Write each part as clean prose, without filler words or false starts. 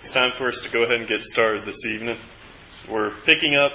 It's time for us to go ahead and get started this evening. We're picking up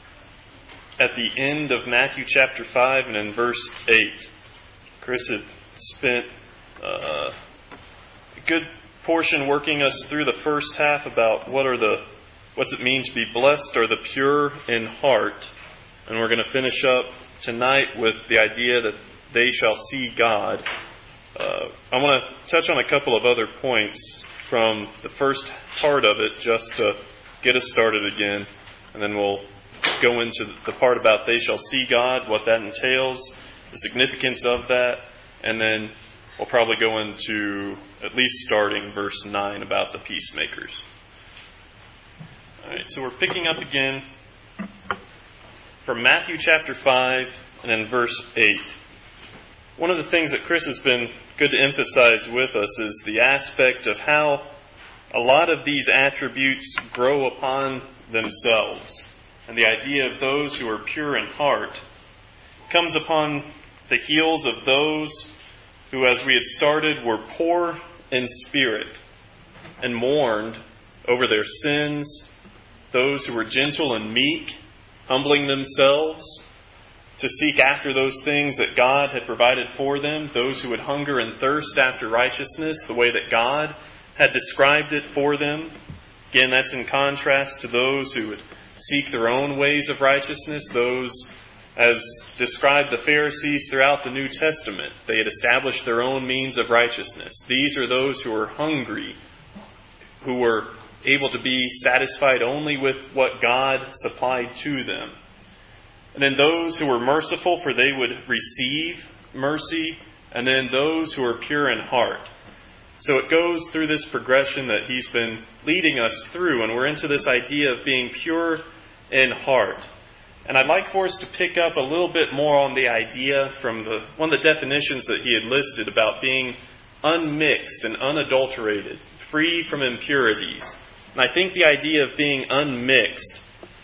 at the end of Matthew chapter 5 and in verse 8. Chris had spent a good portion working us through the first half about what's it mean to be blessed or the pure in heart. And we're going to finish up tonight with the idea that they shall see God. I want to touch on a couple of other points from the first part of it just to get us started again. And then we'll go into the part about they shall see God, what that entails, the significance of that. And then we'll probably go into at least starting verse 9 about the peacemakers. All right, so we're picking up again from Matthew chapter 5 and in verse 8. One of the things that Chris has been good to emphasize with us is the aspect of how a lot of these attributes grow upon themselves. And the idea of those who are pure in heart comes upon the heels of those who, as we had started, were poor in spirit and mourned over their sins, those who were gentle and meek, humbling themselves to seek after those things that God had provided for them, those who would hunger and thirst after righteousness the way that God had described it for them. Again, that's in contrast to those who would seek their own ways of righteousness, those as described the Pharisees throughout the New Testament. They had established their own means of righteousness. These are those who were hungry, who were able to be satisfied only with what God supplied to them. And then those who were merciful, for they would receive mercy. And then those who are pure in heart. So it goes through this progression that he's been leading us through. And we're into this idea of being pure in heart. And I'd like for us to pick up a little bit more on the idea from one of the definitions that he had listed about being unmixed and unadulterated, free from impurities. And I think the idea of being unmixed,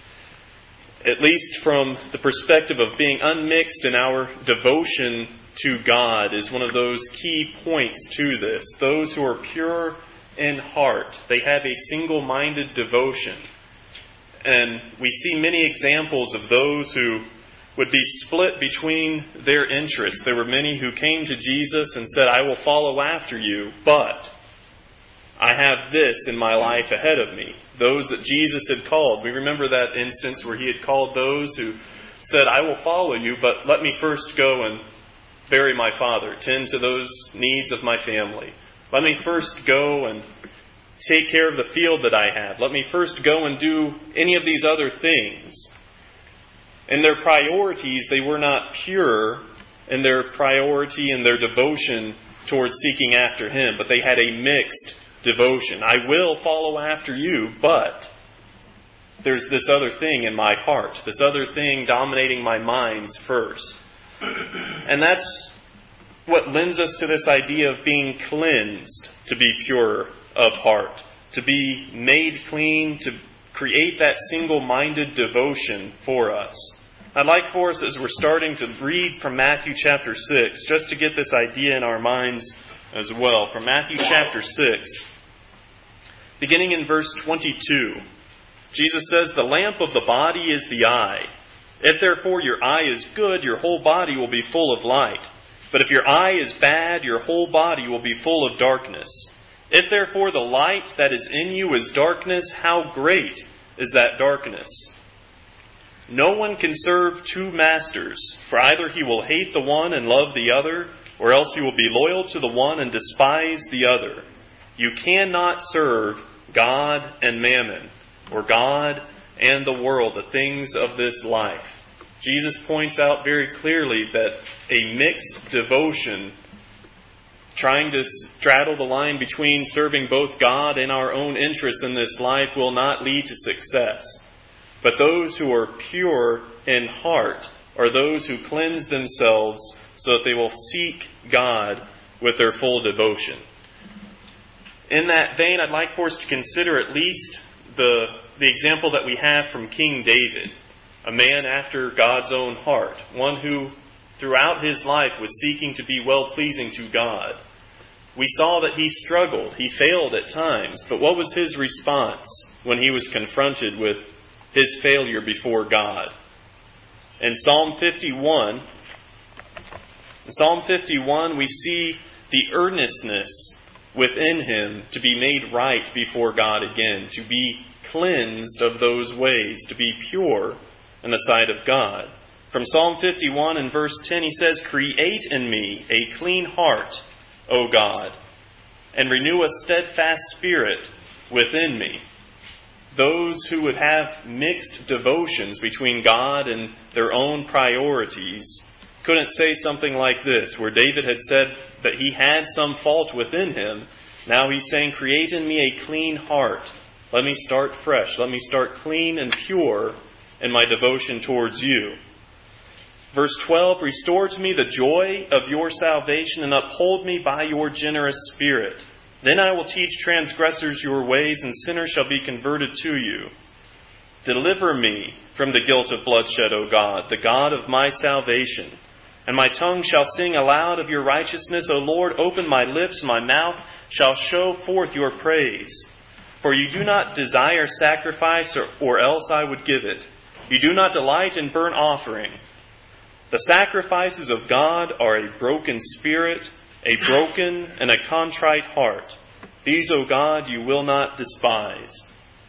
at least from the perspective of being unmixed in our devotion to God, is one of those key points to this. Those who are pure in heart, they have a single-minded devotion. And we see many examples of those who would be split between their interests. There were many who came to Jesus and said, "I will follow after you, but I have this in my life ahead of me." Those that Jesus had called. We remember that instance where he had called those who said, "I will follow you, but let me first go and bury my father, tend to those needs of my family. Let me first go and take care of the field that I have. Let me first go and do any of these other things." In their priorities, they were not pure in their priority and their devotion towards seeking after him, but they had a mixed devotion. I will follow after you, but there's this other thing in my heart, this other thing dominating my minds first. And that's what lends us to this idea of being cleansed, to be pure of heart, to be made clean, to create that single-minded devotion for us. I'd like for us, as we're starting to read from Matthew chapter 6, just to get this idea in our minds as well. From Matthew chapter 6, beginning in verse 22, Jesus says, "The lamp of the body is the eye. If therefore your eye is good, your whole body will be full of light. But if your eye is bad, your whole body will be full of darkness. If therefore the light that is in you is darkness, how great is that darkness? No one can serve two masters, for either he will hate the one and love the other, or else he will be loyal to the one and despise the other. You cannot serve God and mammon, or God and the world, the things of this life." Jesus points out very clearly that a mixed devotion, trying to straddle the line between serving both God and our own interests in this life, will not lead to success. But those who are pure in heart are those who cleanse themselves so that they will seek God with their full devotion. In that vein, I'd like for us to consider at least the example that we have from King David, a man after God's own heart, one who throughout his life was seeking to be well-pleasing to God. we saw that he struggled. He failed at times. But what was his response when he was confronted with his failure before God? In Psalm 51, we see the earnestness within him to be made right before God again, to be cleansed of those ways, to be pure in the sight of God. From Psalm 51 and verse 10, he says, "Create in me a clean heart, O God, and renew a steadfast spirit within me." Those who would have mixed devotions between God and their own priorities couldn't say something like this, where David had said that he had some fault within him. Now he's saying, "Create in me a clean heart. Let me start fresh. Let me start clean and pure in my devotion towards you." Verse 12, "Restore to me the joy of your salvation and uphold me by your generous spirit. Then I will teach transgressors your ways, and sinners shall be converted to you. Deliver me from the guilt of bloodshed, O God, the God of my salvation. And my tongue shall sing aloud of your righteousness. O Lord, open my lips, and my mouth shall show forth your praise. For you do not desire sacrifice, or else I would give it. You do not delight in burnt offering. The sacrifices of God are a broken spirit, a broken and a contrite heart. These, O God, you will not despise."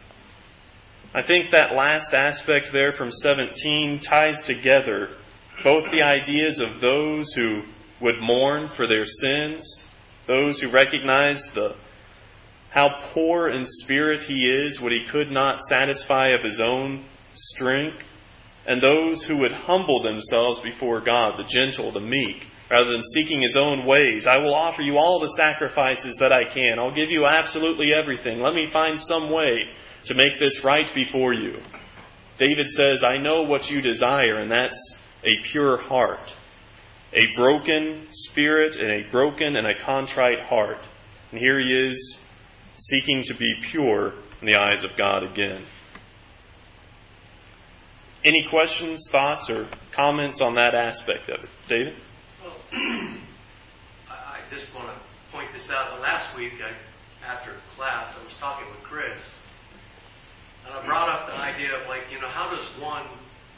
I think that last aspect there from 17 ties together both the ideas of those who would mourn for their sins, those who recognize how poor in spirit he is, what he could not satisfy of his own strength, and those who would humble themselves before God, the gentle, the meek, rather than seeking his own ways. "I will offer you all the sacrifices that I can. I'll give you absolutely everything. Let me find some way to make this right before you." David says, "I know what you desire, and that's a pure heart, a broken spirit, and a broken and a contrite heart." And here he is, seeking to be pure in the eyes of God again. Any questions, thoughts, or comments on that aspect of it? David? Well, I just want to point this out. Last week, after class, I was talking with Chris, and I brought up the idea of, how does one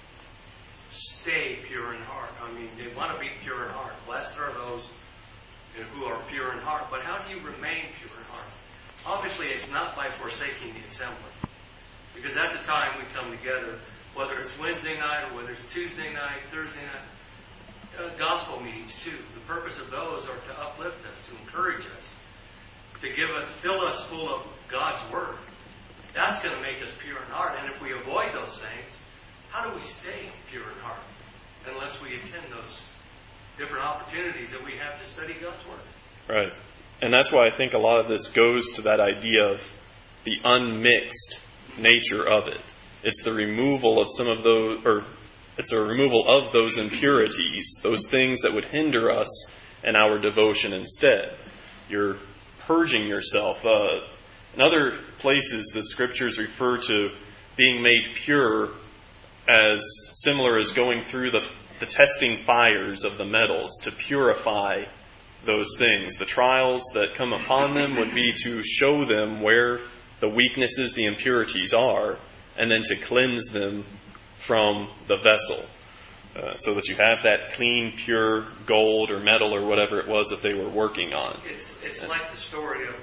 stay pure in heart? I mean, they want to be pure in heart. Blessed are those who are pure in heart. But how do you remain pure in heart? Obviously, it's not by forsaking the assembly. Because that's the time we come together, whether it's Wednesday night or whether it's Tuesday night, Thursday night, gospel meetings too. The purpose of those are to uplift us, to encourage us, to fill us full of God's Word. That's going to make us pure in heart. And if we avoid those things, how do we stay pure in heart? Unless we attend those different opportunities that we have to study God's Word. Right. And that's why I think a lot of this goes to that idea of the unmixed nature of it. It's the removal of some of those, or it's a removal of those impurities, those things that would hinder us in our devotion instead. You're purging yourself. In other places, the Scriptures refer to being made pure as similar as going through the testing fires of the metals to purify those things. The trials that come upon them would be to show them where the weaknesses, the impurities are, and then to cleanse them from the vessel, so that you have that clean, pure gold or metal or whatever it was that they were working on. It's like the story of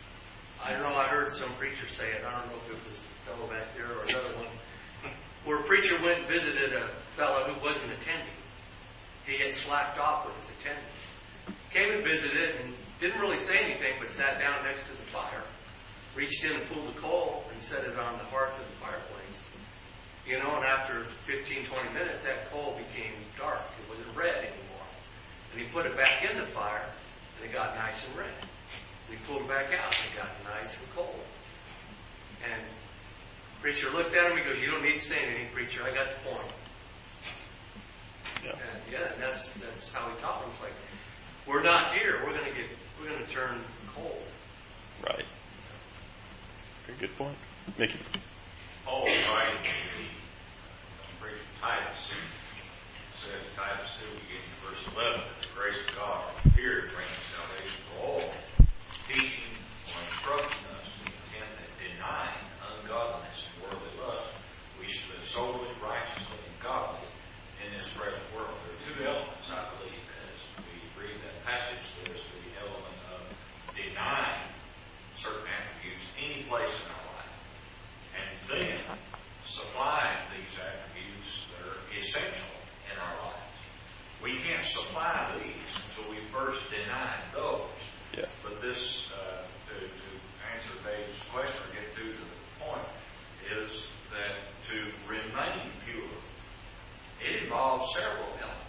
I don't know, I heard some preacher say it, I don't know if it was a fellow back there or another one, where a preacher went and visited a fellow who wasn't attending. He had slacked off with his attendance. Came and visited and didn't really say anything, but sat down next to the fire. Reached in and pulled the coal and set it on the hearth of the fireplace. And after 15, 20 minutes, that coal became dark. It wasn't red anymore. And he put it back in the fire, and it got nice and red. And he pulled it back out, and it got nice and cold. And the preacher looked at him, he goes, "You don't need to say anything, preacher. I got the point." Yeah. And that's how he taught him. It's like, we're not here. We're going to turn cold. Right. Very good point. Mickey. Paul writing to the preacher Titus said in Titus 2, beginning verse 11, that the grace of God appeared, bringing salvation to all, teaching or instructing us to contend that denying ungodliness and worldly lust, we should live solely, righteously, and godly in this present world. There are two elements, I believe, as we read that passage. There's the element of denying certain attributes any place in our life, and then supplying these attributes that are essential in our lives. We can't supply these until we first deny those. Yeah. But this, to answer Dave's question or get to the point, is that to remain pure, it involves several elements.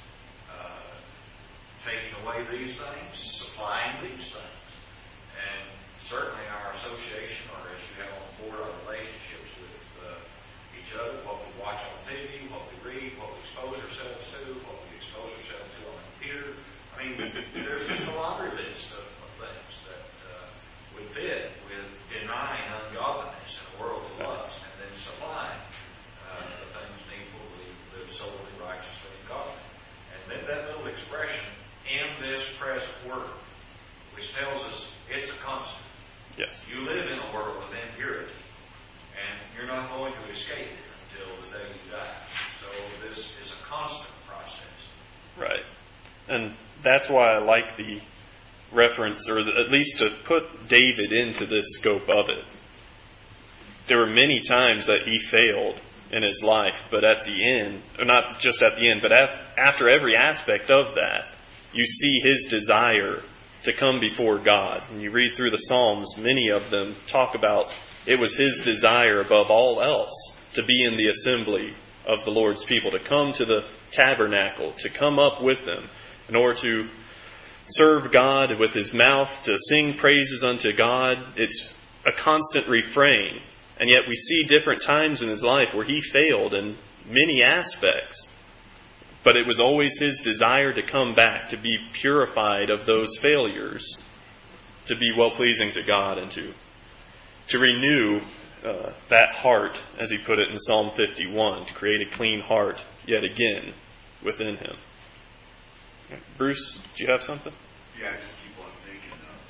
Taking away these things, supplying these things. And certainly our association, or as you have on board, our relationships with each other, what we watch on TV, what we read, what we expose ourselves to, what we expose ourselves to on the computer. I mean, there's just a laundry list of things that would fit with denying ungodliness and worldly lust, and then supplying the things needful to live solely, righteously, and godly. And then that little expression, in this present world, which tells us it's a constant. Yes. You live in a world of impurity, and you're not going to escape it until the day you die. So this is a constant process. Right. And that's why I like the reference, or at least to put David into this scope of it. There were many times that he failed in his life, but at the end, or not just at the end, but after every aspect of that, you see his desire to come before God. When you read through the Psalms, many of them talk about it was his desire above all else to be in the assembly of the Lord's people, to come to the tabernacle, to come up with them in order to serve God with his mouth, to sing praises unto God. It's a constant refrain. And yet we see different times in his life where he failed in many aspects. But it was always his desire to come back, to be purified of those failures, to be well-pleasing to God, and to renew that heart, as he put it in Psalm 51, to create a clean heart yet again within him. Bruce, do you have something? Yeah, I just keep on thinking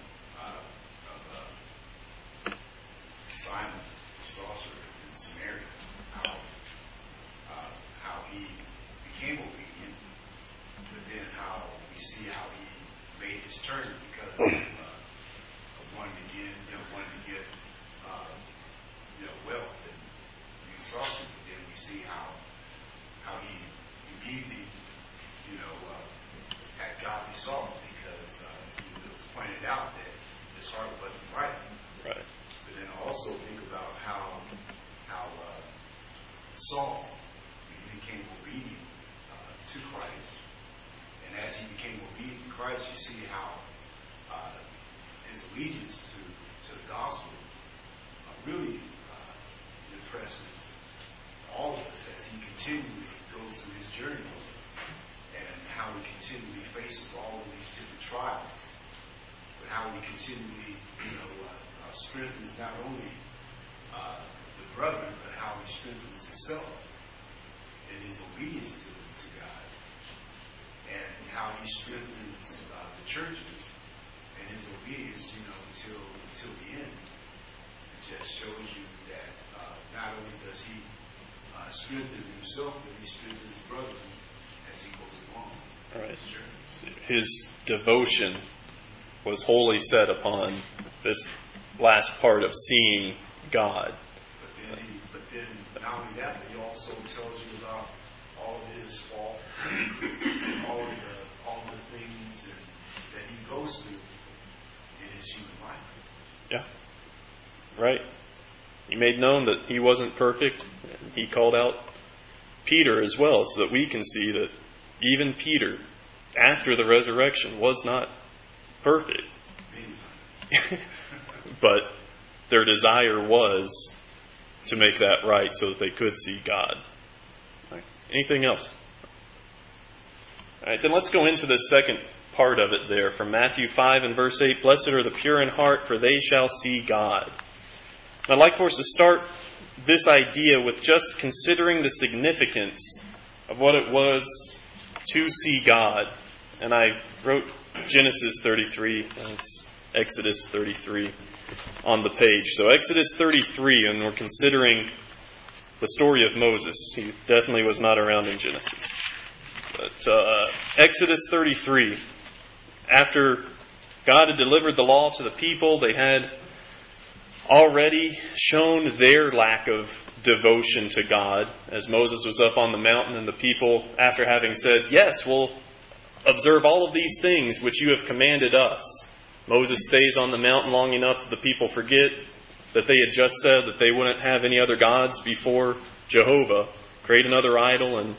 of Simon the sorcerer in Samaria, how he became obedient, but then how we see how he made his turn because of wanting to get wealth and use sorcery. But then we see how he immediately had godly sorrow because it was pointed out that his heart wasn't right. Right. But then also think about how Saul became obedient to Christ, and as he became obedient to Christ, you see how his allegiance to the gospel really impresses all of us as he continually goes through his journeys, and how he continually faces all of these different trials, but how he continually, strengthens not only the brethren, but how he strengthens himself in his obedience to God, and how he strengthens the churches and his obedience, until the end. It just shows you that not only does he strengthen himself, but he strengthens his brothers as he goes along. Right. His devotion was wholly set upon this last part of seeing God. But then not only that, but he also tells you about all of his faults, all the things that he goes through in his human life. Yeah. Right. He made known that he wasn't perfect. He called out Peter as well, so that we can see that even Peter, after the resurrection, was not perfect. But their desire was to make that right so that they could see God. Right. Anything else? All right, then let's go into the second part of it there from Matthew 5 and verse 8. Blessed are the pure in heart, for they shall see God. And I'd like for us to start this idea with just considering the significance of what it was to see God. And I wrote Genesis 33. It's Exodus 33 on the page. So Exodus 33, and we're considering the story of Moses. He definitely was not around in Genesis. But Exodus 33, after God had delivered the law to the people, they had already shown their lack of devotion to God, as Moses was up on the mountain and the people, after having said, yes, we'll observe all of these things which you have commanded us. Moses stays on the mountain long enough that the people forget that they had just said that they wouldn't have any other gods before Jehovah, create another idol, and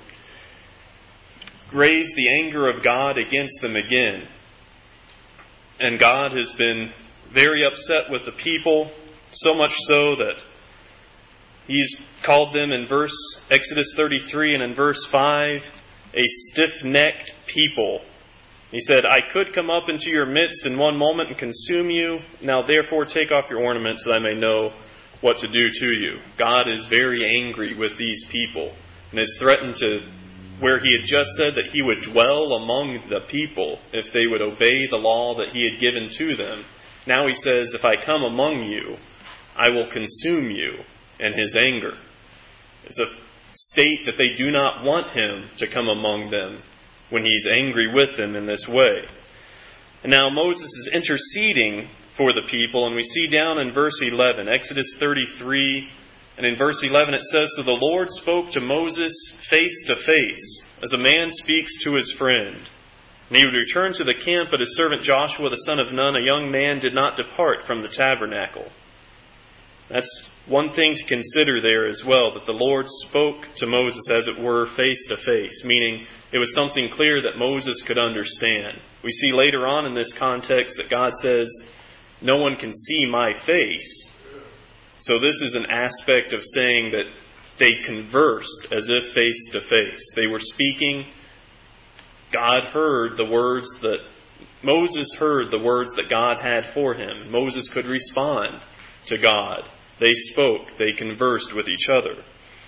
raise the anger of God against them again. And God has been very upset with the people, so much so that He's called them in Exodus 33 and in verse 5, a stiff-necked people. He said, I could come up into your midst in one moment and consume you. Now therefore take off your ornaments that I may know what to do to you. God is very angry with these people and has threatened to, where He had just said that He would dwell among the people if they would obey the law that He had given to them. Now He says, if I come among you, I will consume you in His anger. It's a state that they do not want Him to come among them when He's angry with them in this way. And now Moses is interceding for the people, and we see down in verse 11, Exodus 33, and in verse 11 it says, So the Lord spoke to Moses face to face, as a man speaks to his friend. And he would return to the camp, but his servant Joshua the son of Nun, a young man, did not depart from the tabernacle. That's one thing to consider there as well, that the Lord spoke to Moses, as it were, face to face, meaning it was something clear that Moses could understand. We see later on in this context that God says, no one can see my face. So this is an aspect of saying that they conversed as if face to face. They were speaking. God heard the words that Moses heard the words that God had for him. Moses could respond to God. They spoke. They conversed with each other.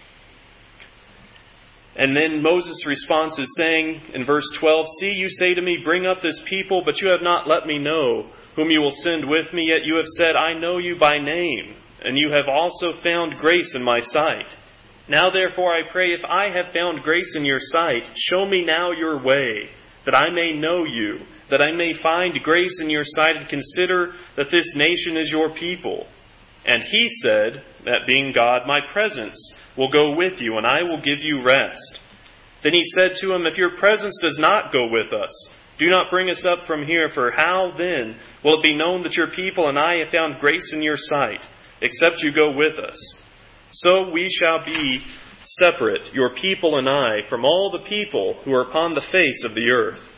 And then Moses' response is saying in verse 12, See, you say to me, bring up this people, but you have not let me know whom you will send with me. Yet you have said, I know you by name, and you have also found grace in my sight. Now therefore I pray, if I have found grace in your sight, show me now your way, that I may know you, that I may find grace in your sight, and consider that this nation is your people. And he said, that being God, my presence will go with you, and I will give you rest. Then he said to him, If your presence does not go with us, do not bring us up from here, for how then will it be known that your people and I have found grace in your sight, except you go with us? So we shall be separate, your people and I, from all the people who are upon the face of the earth.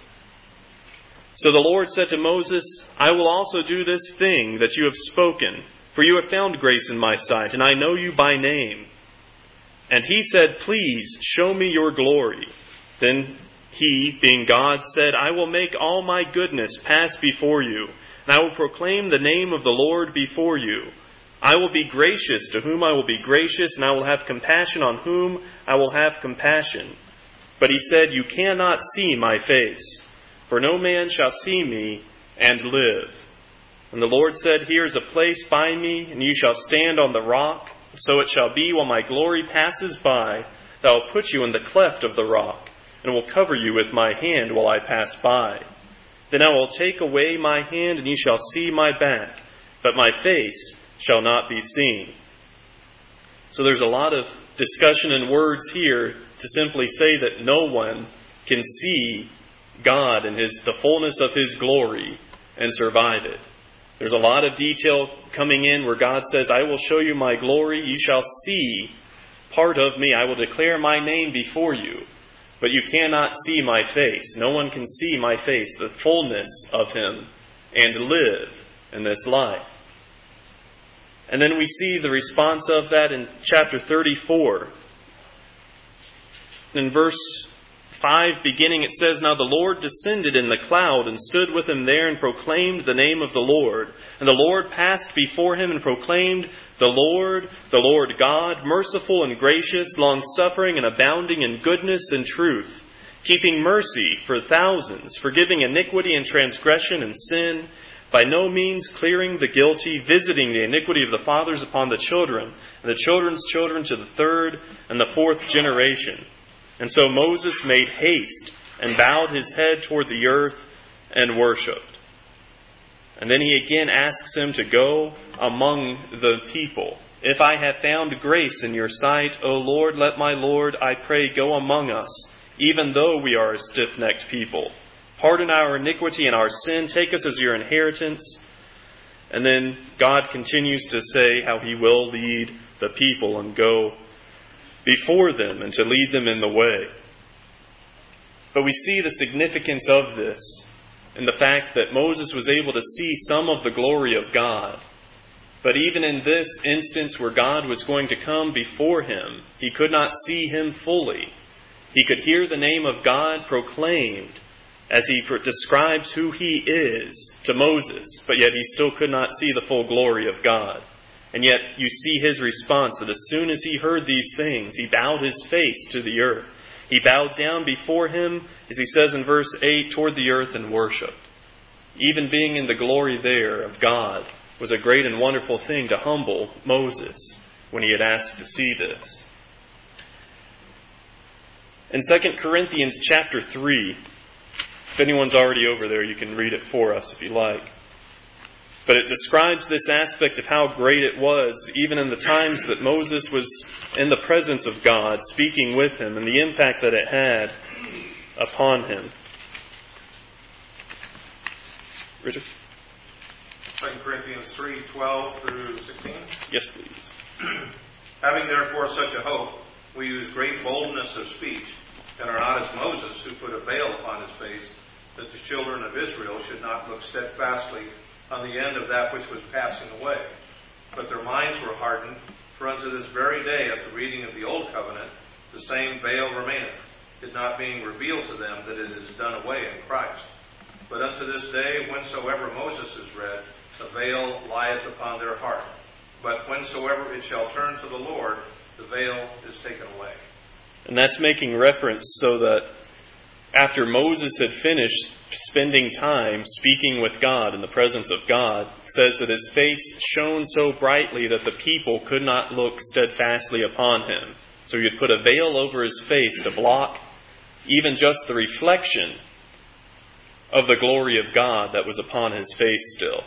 So the Lord said to Moses, I will also do this thing that you have spoken, for you have found grace in my sight, and I know you by name. And he said, Please show me your glory. Then he, being God, said, I will make all my goodness pass before you, and I will proclaim the name of the Lord before you. I will be gracious to whom I will be gracious, and I will have compassion on whom I will have compassion. But he said, You cannot see my face, for no man shall see me and live. And the Lord said, Here is a place by me, and you shall stand on the rock. So it shall be, while my glory passes by, that I will put you in the cleft of the rock, and will cover you with my hand while I pass by. Then I will take away my hand, and you shall see my back, but my face shall not be seen. So there's a lot of discussion and words here to simply say that no one can see God and the fullness of His glory and survive it. There's a lot of detail coming in where God says, I will show you my glory. You shall see part of me. I will declare my name before you. But you cannot see my face. No one can see my face, the fullness of Him, and live in this life. And then we see the response of that in chapter 34. In verse 5 beginning, it says, Now the Lord descended in the cloud and stood with him there and proclaimed the name of the Lord. And the Lord passed before him and proclaimed, the Lord God, merciful and gracious, long-suffering and abounding in goodness and truth, keeping mercy for thousands, forgiving iniquity and transgression and sin, by no means clearing the guilty, visiting the iniquity of the fathers upon the children, and the children's children to the third and the fourth generation. And so Moses made haste and bowed his head toward the earth and worshipped. And then he again asks him to go among the people. If I have found grace in your sight, O Lord, let my Lord, I pray, go among us, even though we are a stiff-necked people. Pardon our iniquity and our sin. Take us as your inheritance. And then God continues to say how he will lead the people and go before them and to lead them in the way. But we see the significance of this in the fact that Moses was able to see some of the glory of God. But even in this instance where God was going to come before him, he could not see him fully. He could hear the name of God proclaimed as he describes who he is to Moses, but yet he still could not see the full glory of God. And yet you see his response that as soon as he heard these things, he bowed his face to the earth. He bowed down before him, as he says in verse 8, toward the earth and worshipped. Even being in the glory there of God was a great and wonderful thing to humble Moses when he had asked to see this. In 2 Corinthians chapter 3, if anyone's already over there, you can read it for us if you like. But it describes this aspect of how great it was, even in the times that Moses was in the presence of God, speaking with him, and the impact that it had upon him. Richard? 2 Corinthians 3:12 through 16. Yes, please. Having therefore such a hope, we use great boldness of speech, and are not as Moses, who put a veil upon his face, that the children of Israel should not look steadfastly on the end of that which was passing away. But their minds were hardened, for unto this very day at the reading of the Old Covenant, the same veil remaineth, it not being revealed to them that it is done away in Christ. But unto this day, whensoever Moses is read, a veil lieth upon their heart. But whensoever it shall turn to the Lord, the veil is taken away. And that's making reference so that after Moses had finished spending time speaking with God in the presence of God, it says that his face shone so brightly that the people could not look steadfastly upon him. So he had put a veil over his face to block even just the reflection of the glory of God that was upon his face still.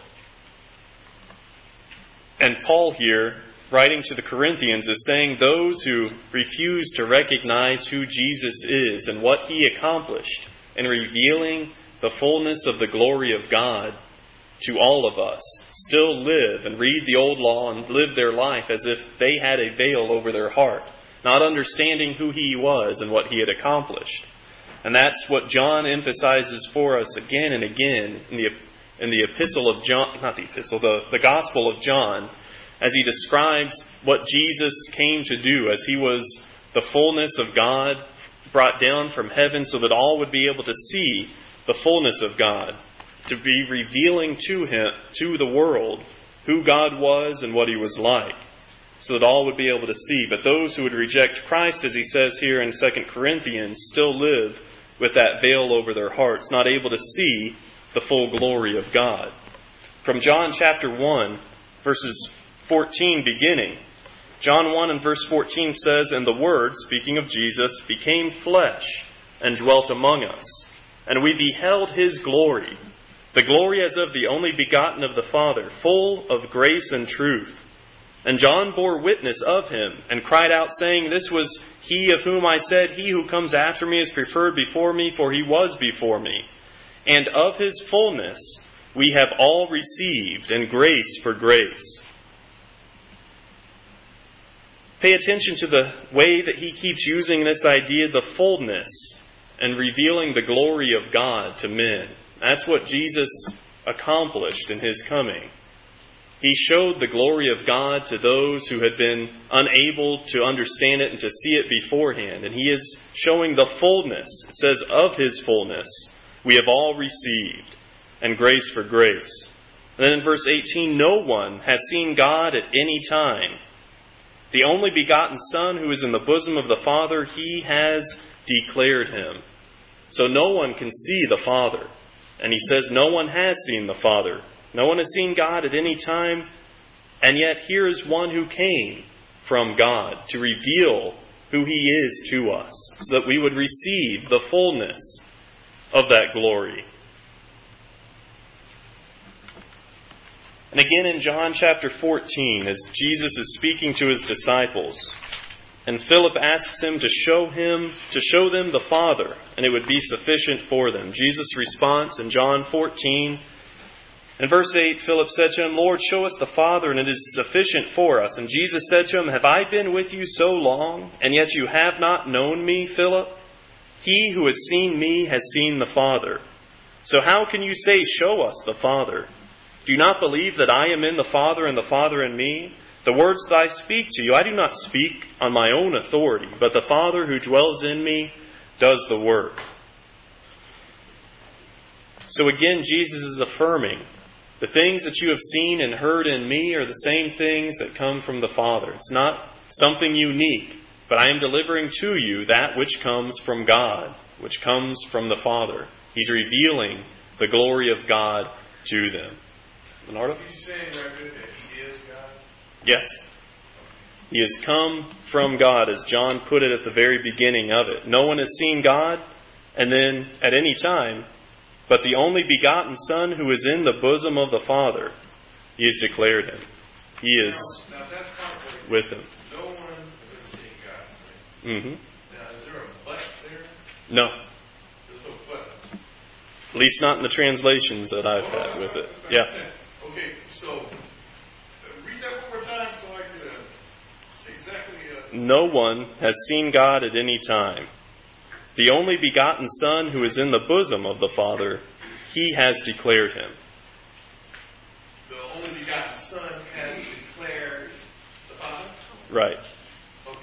And Paul here, writing to the Corinthians, is saying those who refuse to recognize who Jesus is and what he accomplished in revealing the fullness of the glory of God to all of us still live and read the old law and live their life as if they had a veil over their heart, not understanding who he was and what he had accomplished. And that's what John emphasizes for us again and again in the epistle of John, not the epistle, the Gospel of John, as he describes what Jesus came to do, as he was the fullness of God brought down from heaven so that all would be able to see the fullness of God, to be revealing to the world who God was and what he was like, so that all would be able to see. But those who would reject Christ, as he says here in 2 Corinthians, still live with that veil over their hearts, not able to see the full glory of God. From John chapter 1, verses 14 beginning, John 1 and verse 14 says, "And the Word," speaking of Jesus, "became flesh and dwelt among us. And we beheld his glory, the glory as of the only begotten of the Father, full of grace and truth. And John bore witness of him, and cried out, saying, This was he of whom I said, He who comes after me is preferred before me, for he was before me. And of his fullness we have all received, and grace for grace." Pay attention to the way that he keeps using this idea, the fullness, and revealing the glory of God to men. That's what Jesus accomplished in his coming. He showed the glory of God to those who had been unable to understand it and to see it beforehand. And he is showing the fullness. It says, of his fullness we have all received, and grace for grace. And then in verse 18, "No one has seen God at any time. The only begotten Son who is in the bosom of the Father, he has declared him." So no one can see the Father. And he says no one has seen the Father, No one has seen God at any time, and yet here is one who came from God to reveal who He is to us, so that we would receive the fullness of that glory. And again in John chapter 14, as Jesus is speaking to His disciples, and Philip asks Him to show them the Father, and it would be sufficient for them. Jesus' response in John 14, in verse 8, Philip said to Him, Lord, show us the Father, and it is sufficient for us. And Jesus said to him, have I been with you so long, and yet you have not known me, Philip? He who has seen me has seen the Father. So how can you say, show us the Father? Do you not believe that I am in the Father and the Father in me? The words that I speak to you, I do not speak on my own authority, but the Father who dwells in me does the work. So again, Jesus is affirming, the things that you have seen and heard in me are the same things that come from the Father. It's not something unique, but I am delivering to you that which comes from God, which comes from the Father. He's revealing the glory of God to them. Leonardo? He's saying right there that He is God? Yes. He has come from God, as John put it at the very beginning of it. No one has seen God, and then at any time, but the only begotten Son who is in the bosom of the Father, He has declared Him. He is now that's part with Him. No one has ever seen God, right? Mm-hmm. Now, is there a but there? No. There's no but. At least not in the translations that I've had with it. Yeah. Okay, so read that one more time so I can see exactly. No one has seen God at any time. The only begotten Son who is in the bosom of the Father, He has declared Him. The only begotten Son has declared the Father? Right. Okay.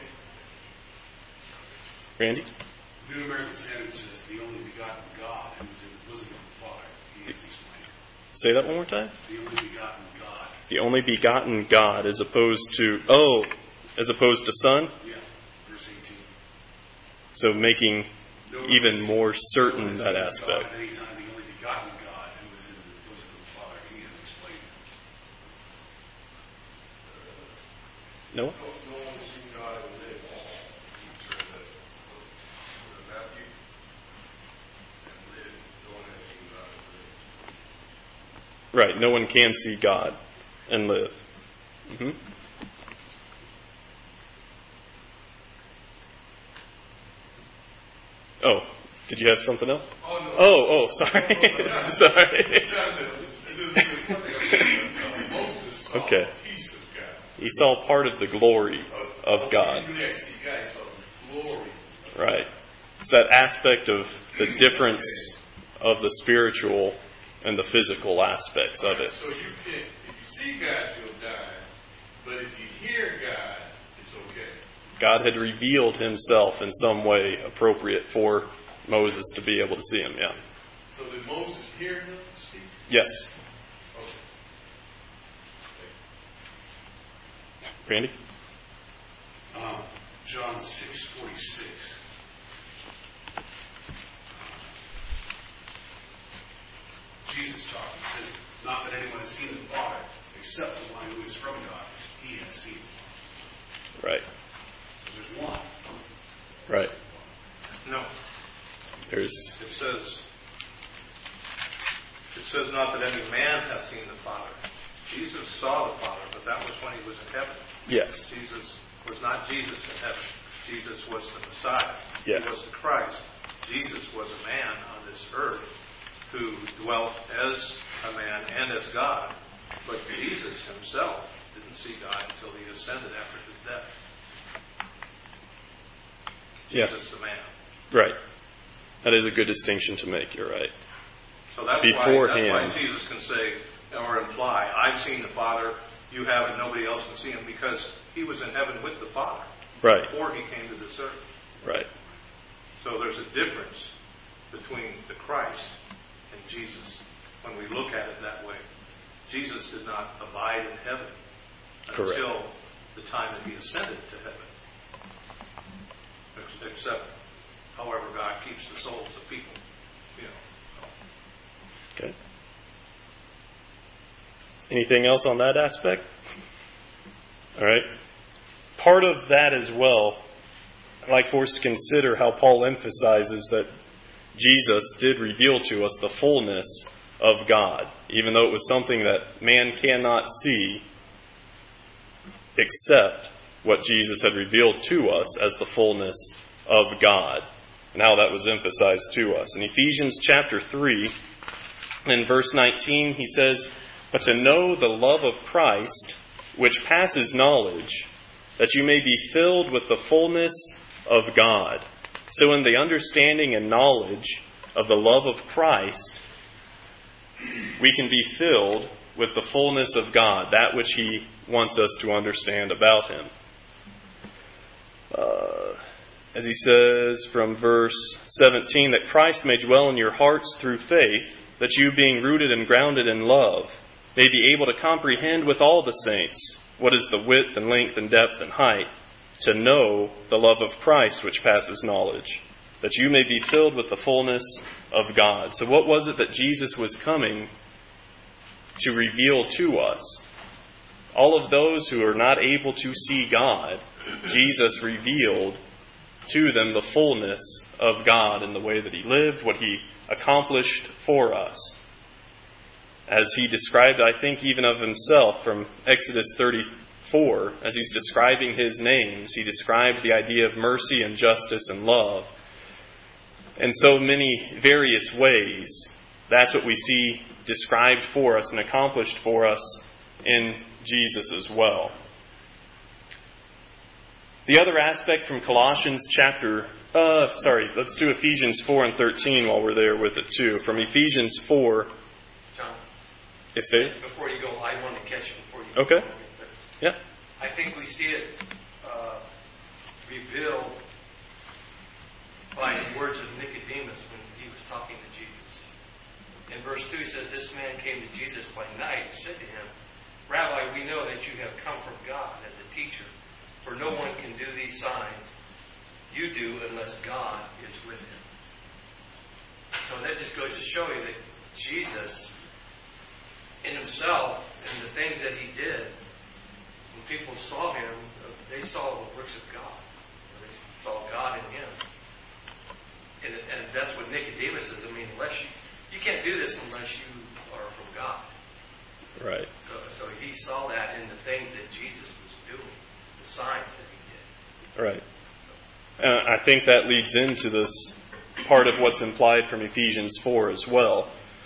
Randy? New American Standard says the only begotten God who is in the bosom of the Father. He has explained. Say that one more time. The only begotten God. The only begotten God as opposed to Son? Yeah, verse 18. So making No one even has- more certain no one has that seen aspect. God at any time, the only begotten God who is in the bosom of the Father. He has explained. No? No one has seen God and lived. Matthew and lived. No one has seen God and lived. Right. No one can see God and live. Mm-hmm. Oh, did you have something else? Oh, no. Oh, sorry. Sorry. Moses saw Okay. a piece of God. He saw part of the glory of God. You didn't see God, he saw the glory. Right. It's that aspect of the difference of the spiritual and the physical aspects of it. So you can, if you see God, you'll die. But if you hear God, it's okay. God had revealed Himself in some way appropriate for Moses to be able to see Him, yeah. So did Moses hear Him speak? Yes. Okay. Randy? John 6:46. Jesus talking says, not that anyone has seen the Father, except the one who is from God. He has seen him. Right. So there's one. Right. No. There's It says not that any man has seen the Father. Jesus saw the Father, but that was when He was in heaven. yes. Jesus was not Jesus in heaven. Jesus was the Messiah. Yes. He was the Christ. Jesus was a man on this earth who dwelt as a man and as God. But Jesus Himself didn't see God until He ascended after His death. Yeah. Jesus the man. Right. That is a good distinction to make, you're right. So that's Beforehand. why Jesus can say or imply, I've seen the Father, you haven't, nobody else can see Him, because He was in heaven with the Father Right. before He came to this earth. Right. So there's a difference between the Christ and Jesus when we look at it that way. Jesus did not abide in heaven Correct. until the time that He ascended to heaven. Except, however, God keeps the souls of people. You know. Okay. Anything else on that aspect? All right. Part of that as well, I'd like for us to consider how Paul emphasizes that Jesus did reveal to us the fullness of God, even though it was something that man cannot see except what Jesus had revealed to us as the fullness of God, and how that was emphasized to us. In Ephesians chapter 3, in verse 19, he says, "But to know the love of Christ, which passes knowledge, that you may be filled with the fullness of God." So in the understanding and knowledge of the love of Christ, we can be filled with the fullness of God, that which He wants us to understand about Him. As he says from verse 17, that Christ may dwell in your hearts through faith, that you, being rooted and grounded in love, may be able to comprehend with all the saints what is the width and length and depth and height, to know the love of Christ which passes knowledge, that you may be filled with the fullness of God. So what was it that Jesus was coming to reveal to us? All of those who are not able to see God, Jesus revealed to them the fullness of God in the way that He lived, what He accomplished for us. As He described, I think, even of Himself from Exodus 34, as He's describing His names, He described the idea of mercy and justice and love. In so many various ways, that's what we see described for us and accomplished for us in Jesus as well. The other aspect from Colossians let's do Ephesians 4 and 13 while we're there with it too. From Ephesians 4. John, Yes, Dave? before you go, I want to catch you before you Okay. go. Yeah. I think we see it revealed by the words of Nicodemus when he was talking to Jesus. In verse 2, he says, "This man came to Jesus by night and said to him, 'Rabbi, we know that you have come from God as a teacher, for no one can do these signs you do unless God is with him.'" So that just goes to show you that Jesus, in Himself and the things that He did, when people saw Him, they saw the works of God. They saw God in Him. And that's what Nicodemus says. I mean, unless you can't do this unless you are from God. Right. So he saw that in the things that Jesus was doing, the signs that He did. Right. I think that leads into this part of what's implied from Ephesians 4 as well.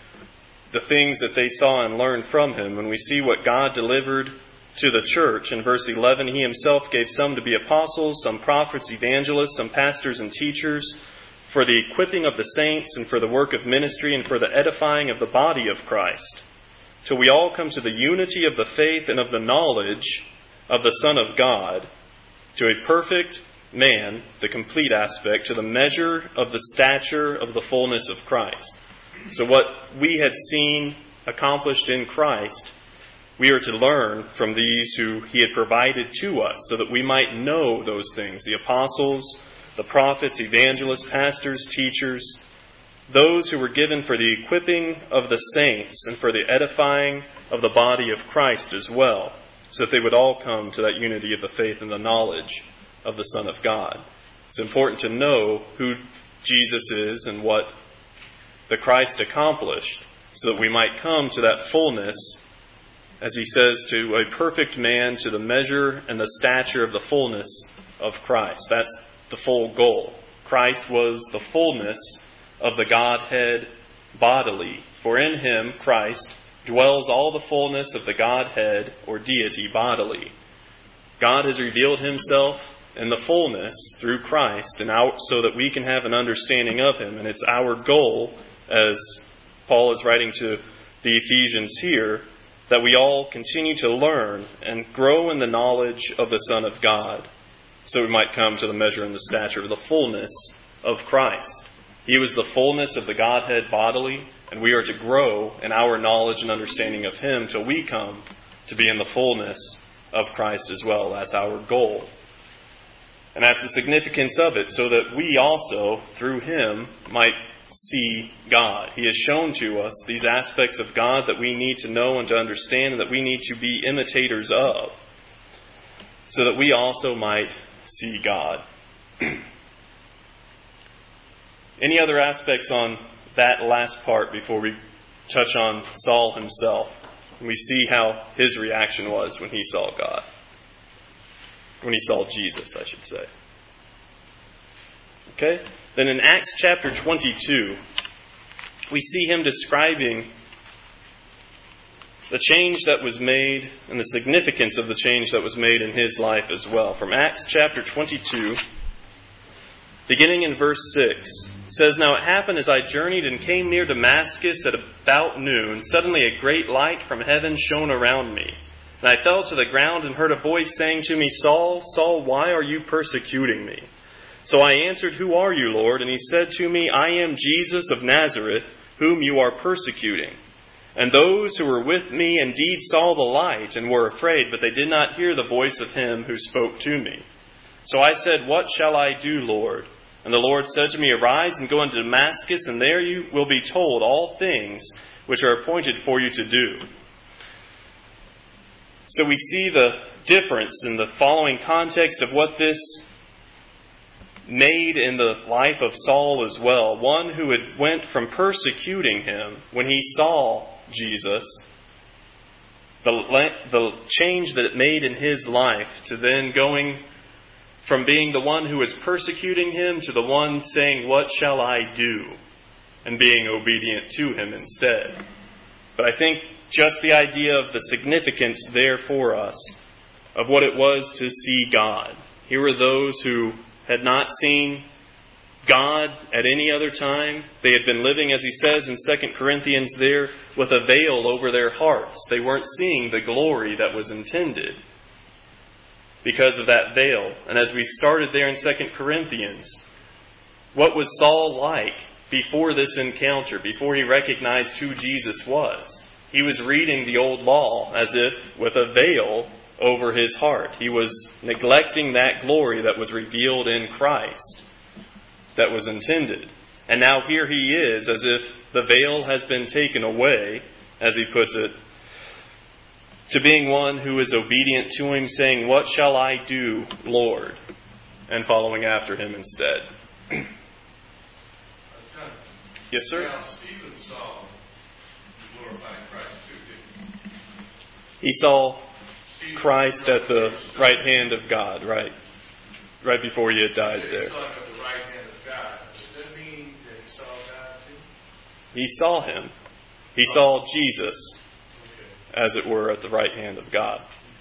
The things that they saw and learned from Him. When we see what God delivered to the church, in verse 11, He Himself gave some to be apostles, some prophets, evangelists, some pastors and teachers, for the equipping of the saints and for the work of ministry and for the edifying of the body of Christ, till we all come to the unity of the faith and of the knowledge of the Son of God, to a perfect man, the complete aspect, to the measure of the stature of the fullness of Christ. So what we had seen accomplished in Christ, we are to learn from these who He had provided to us, so that we might know those things. The apostles, the prophets, evangelists, pastors, teachers, those who were given for the equipping of the saints and for the edifying of the body of Christ as well, so that they would all come to that unity of the faith and the knowledge of the Son of God. It's important to know who Jesus is and what the Christ accomplished, so that we might come to that fullness, as He says, to a perfect man, to the measure and the stature of the fullness of Christ. That's the full goal. Christ was the fullness of the Godhead bodily. For in Him, Christ, dwells all the fullness of the Godhead or deity bodily. God has revealed Himself in the fullness through Christ, and so that we can have an understanding of Him. And it's our goal, as Paul is writing to the Ephesians here, that we all continue to learn and grow in the knowledge of the Son of God, so we might come to the measure and the stature of the fullness of Christ. He was the fullness of the Godhead bodily, and we are to grow in our knowledge and understanding of Him till we come to be in the fullness of Christ as well. That's our goal. And that's the significance of it, so that we also, through Him, might see God. He has shown to us these aspects of God that we need to know and to understand, and that we need to be imitators of, so that we also might see God. Any other aspects on that last part before we touch on Saul himself? We see how his reaction was when he saw God. When he saw Jesus, I should say. Okay? Then in Acts chapter 22, we see him describing the change that was made and the significance of the change that was made in his life as well. From Acts chapter 22, beginning in verse 6, it says, "Now it happened as I journeyed and came near Damascus at about noon, suddenly a great light from heaven shone around me. And I fell to the ground and heard a voice saying to me, 'Saul, Saul, why are you persecuting me?' So I answered, 'Who are you, Lord?' And he said to me, 'I am Jesus of Nazareth, whom you are persecuting.' And those who were with me indeed saw the light and were afraid, but they did not hear the voice of him who spoke to me. So I said, 'What shall I do, Lord?' And the Lord said to me, 'Arise and go into Damascus, and there you will be told all things which are appointed for you to do.'" So we see the difference in the following context of what this made in the life of Saul as well. One who had went from persecuting him when he saw Jesus, the change that it made in his life, to then going from being the one who was persecuting him to the one saying, "What shall I do?" and being obedient to him instead. But I think just the idea of the significance there for us of what it was to see God. Here were those who had not seen God at any other time. They had been living, as he says in 2 Corinthians there, with a veil over their hearts. They weren't seeing the glory that was intended because of that veil. And as we started there in 2 Corinthians, what was Saul like before this encounter, before he recognized who Jesus was? He was reading the old law as if with a veil over his heart. He was neglecting that glory that was revealed in Christ, that was intended. And now here he is, as if the veil has been taken away, as he puts it, to being one who is obedient to him, saying, "What shall I do, Lord?" and following after him instead. Yes, sir? Now, Stephen saw the glorified Christ too, didn't he? He saw Christ at the right hand of God, right? Right before he had died there. He saw him at the right hand of God. Does that mean that he saw God too? He saw him. He saw Jesus, Okay. as it were, at the right hand of God.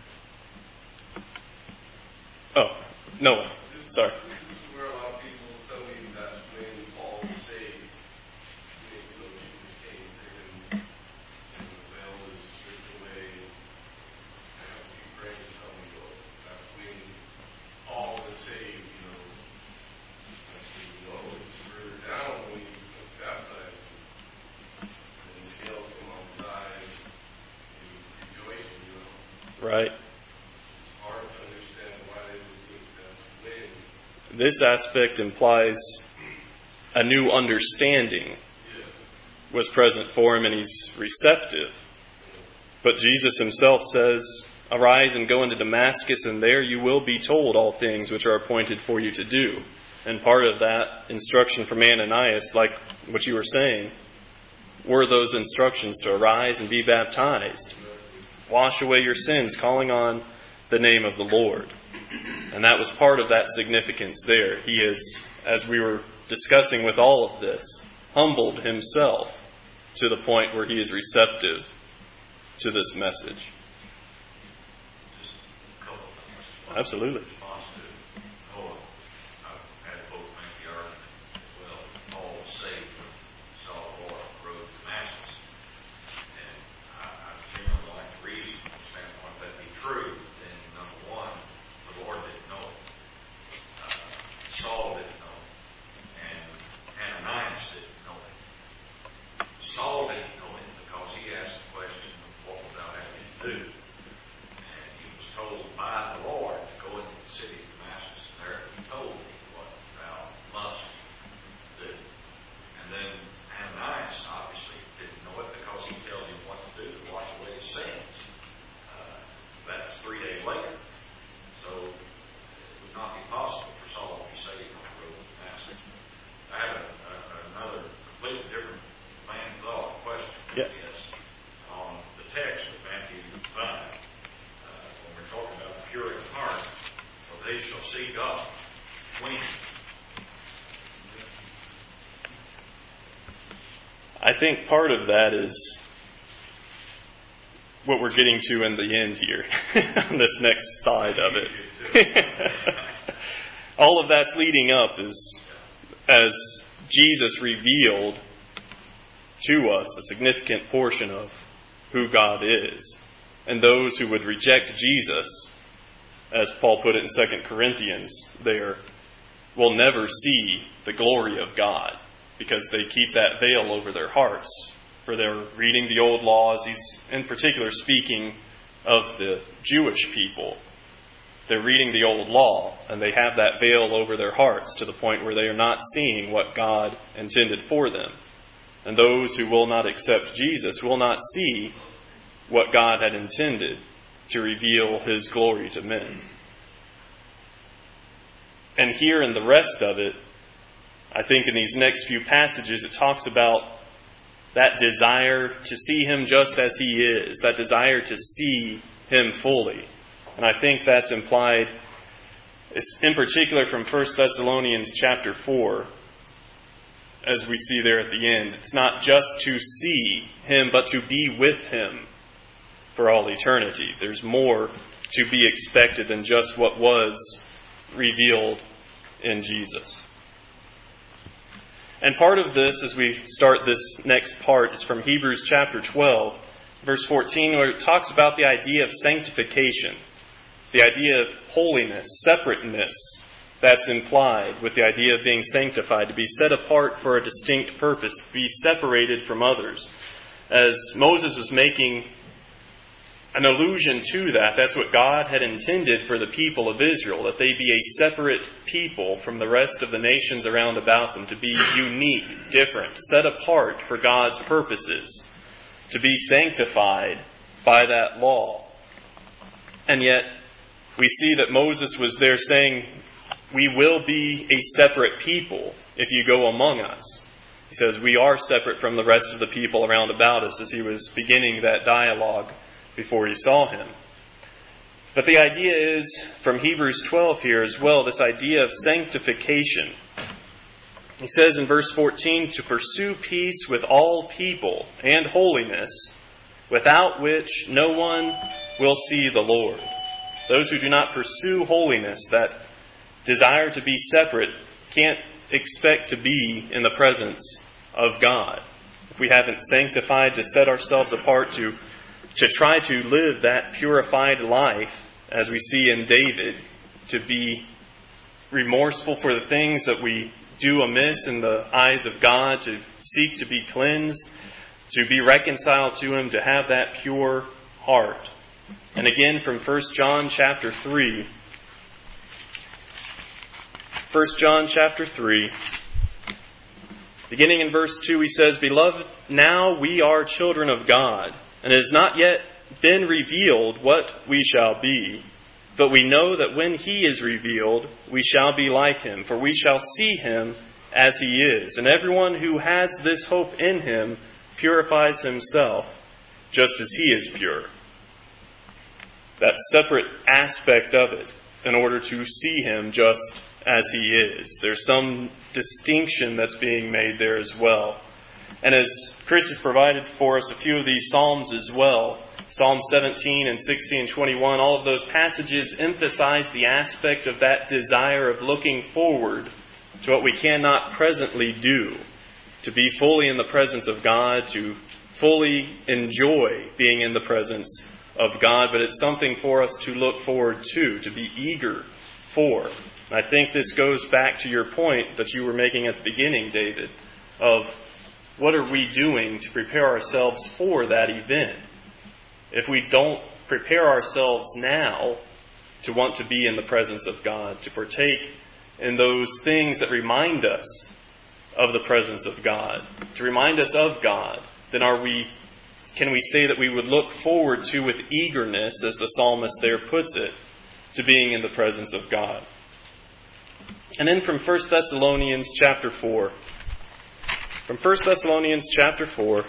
Oh, Noah. Sorry. This is where a lot of people tell me that when Paul was saved, when Jesus came to him, and the veil was stripped away, I have to be praying to tell me, well, that's when Paul was saved, That's when the was further down when he was baptized. And the scales came off his eyes, and he was rejoicing, Right. It's hard to understand why they would think that's when. This aspect implies a new understanding was present for him, and he's receptive. But Jesus himself says, "Arise and go into Damascus, and there you will be told all things which are appointed for you to do." And part of that instruction from Ananias, like what you were saying, were those instructions to arise and be baptized. Wash away your sins, calling on the name of the Lord. And that was part of that significance there. He is, as we were discussing with all of this, humbled himself to the point where he is receptive to this message. Just a couple of things. Absolutely. In response to Noah, I've had folks make the argument as well. Paul was saved from Saul on the road to Damascus. And I generally like to reason from the standpoint that be true. Then, number one, the Lord didn't know it. Saul didn't know it. And Ananias didn't know it. Saul didn't know it because he asked the question of what without having to do. And he was told by the Lord to go into the city of Damascus. heart, for they shall see God. When? I think part of that is what we're getting to in the end here, on this next side of it. All of that's leading up is as Jesus revealed to us a significant portion of who God is. And those who would reject Jesus, as Paul put it in 2 Corinthians there, will never see the glory of God because they keep that veil over their hearts. For they're reading the old laws. He's in particular speaking of the Jewish people. They're reading the old law, and they have that veil over their hearts to the point where they are not seeing what God intended for them. And those who will not accept Jesus will not see what God had intended to reveal His glory to men. And here in the rest of it, I think in these next few passages, it talks about that desire to see Him just as He is, that desire to see Him fully. And I think that's implied, in particular from 1 Thessalonians chapter 4, as we see there at the end. It's not just to see Him, but to be with Him for all eternity. There's more to be expected than just what was revealed in Jesus. And part of this, as we start this next part, is from Hebrews chapter 12, verse 14, where it talks about the idea of sanctification, the idea of holiness, separateness that's implied with the idea of being sanctified, to be set apart for a distinct purpose, to be separated from others. As Moses was making an allusion to that, that's what God had intended for the people of Israel, that they be a separate people from the rest of the nations around about them, to be unique, different, set apart for God's purposes, to be sanctified by that law. And yet, we see that Moses was there saying, we will be a separate people if you go among us. He says, we are separate from the rest of the people around about us, as he was beginning that dialogue before he saw him. But the idea is, from Hebrews 12 here as well, this idea of sanctification. He says in verse 14, to pursue peace with all people and holiness, without which no one will see the Lord. Those who do not pursue holiness, that desire to be separate, can't expect to be in the presence of God. If we haven't sanctified to set ourselves apart to try to live that purified life, as we see in David, to be remorseful for the things that we do amiss in the eyes of God, to seek to be cleansed, to be reconciled to Him, to have that pure heart. And again from 1 John chapter 3. 1 John chapter 3. Beginning in verse 2, he says, Beloved, now we are children of God, and it has not yet been revealed what we shall be. But we know that when He is revealed, we shall be like Him, for we shall see Him as He is. And everyone who has this hope in Him purifies himself, just as He is pure. That separate aspect of it, in order to see Him just as He is. There's some distinction that's being made there as well. And as Chris has provided for us a few of these Psalms as well, Psalm 17 and 16 and 21, all of those passages emphasize the aspect of that desire of looking forward to what we cannot presently do, to be fully in the presence of God, to fully enjoy being in the presence of God, but it's something for us to look forward to be eager for. And I think this goes back to your point that you were making at the beginning, David, of what are we doing to prepare ourselves for that event? If we don't prepare ourselves now to want to be in the presence of God, to partake in those things that remind us of the presence of God, to remind us of God, then can we say that we would look forward to with eagerness, as the psalmist there puts it, to being in the presence of God? And then from 1 Thessalonians chapter 4. From 1 Thessalonians chapter 4.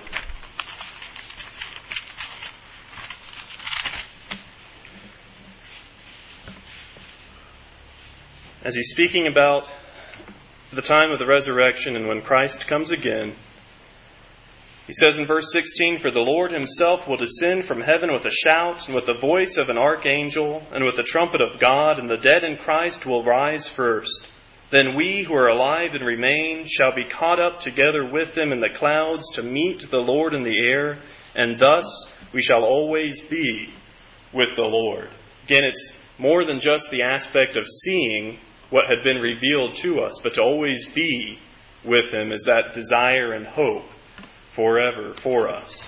as he's speaking about the time of the resurrection and when Christ comes again. He says in verse 16, "For the Lord himself will descend from heaven with a shout, and with the voice of an archangel, and with the trumpet of God, and the dead in Christ will rise first. Then we who are alive and remain shall be caught up together with them in the clouds to meet the Lord in the air, and thus we shall always be with the Lord." Again, it's more than just the aspect of seeing what had been revealed to us, but to always be with Him is that desire and hope forever for us.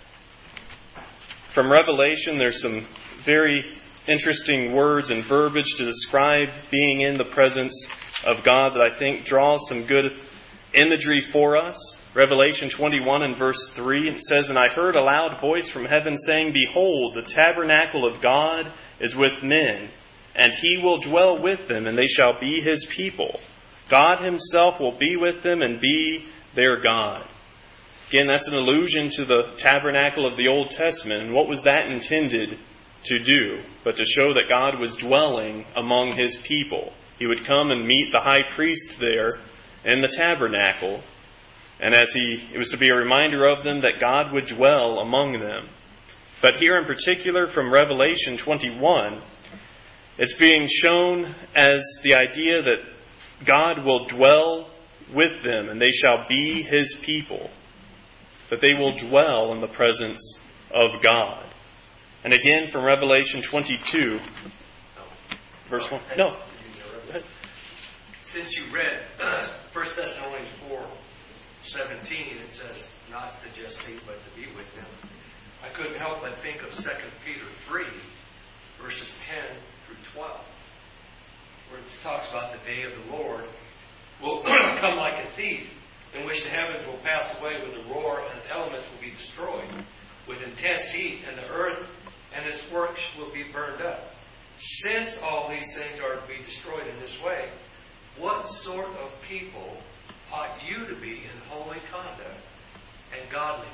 From Revelation, there's some very interesting words and verbiage to describe being in the presence of God that I think draws some good imagery for us. Revelation 21 and verse 3, it says, "And I heard a loud voice from heaven saying, Behold, the tabernacle of God is with men, and He will dwell with them, and they shall be His people. God Himself will be with them and be their God." Again, that's an allusion to the tabernacle of the Old Testament. And what was that intended to do? But to show that God was dwelling among His people. He would come and meet the high priest there in the tabernacle. And it was to be a reminder of them that God would dwell among them. But here in particular from Revelation 21, it's being shown as the idea that God will dwell with them and they shall be His people. That they will dwell in the presence of God. And again from Revelation 22, verse 1. No. Since you read 1 Thessalonians 4:17, it says not to just see but to be with Him. I couldn't help but think of 2 Peter 3, verses 10 through 12, where it talks about the day of the Lord will come like a thief, in which the heavens will pass away with a roar, and the elements will be destroyed with intense heat, and the earth and its works will be burned up. Since all these things are to be destroyed in this way, what sort of people ought you to be in holy conduct and godliness?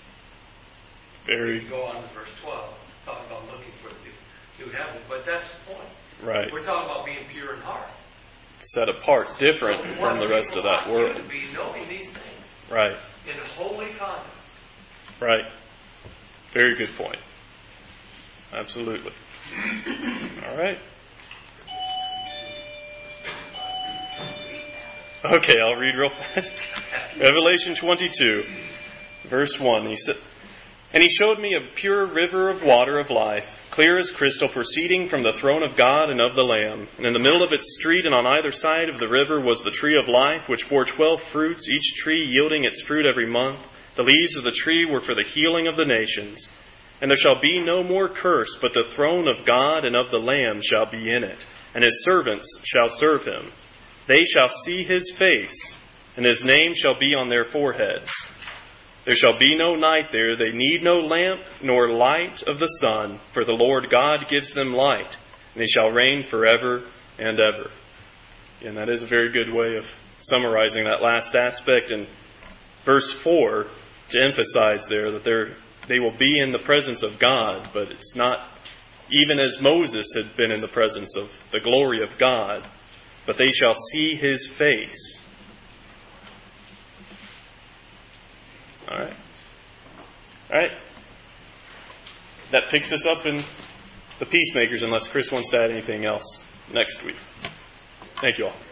We go on to verse 12, talking about looking for the new heavens, but that's the point. Right. We're talking about being pure in heart. Set apart, different from the rest of that world. You to be knowing these things. Right. In holy conduct. Right. Very good point. Absolutely. All right. Okay, I'll read real fast. Revelation 22, verse 1. He said, "And He showed me a pure river of water of life, clear as crystal, proceeding from the throne of God and of the Lamb. And in the middle of its street and on either side of the river was the tree of life, which bore 12 fruits, each tree yielding its fruit every month. The leaves of the tree were for the healing of the nations. And there shall be no more curse, but the throne of God and of the Lamb shall be in it, and His servants shall serve Him. They shall see His face, and His name shall be on their foreheads. There shall be no night there. They need no lamp nor light of the sun, for the Lord God gives them light, and they shall reign forever and ever." And that is a very good way of summarizing that last aspect in verse 4 to emphasize there that they will be in the presence of God, but it's not even as Moses had been in the presence of the glory of God, but they shall see His face. All right. That picks us up in the Peacemakers, unless Chris wants to add anything else next week. Thank you all.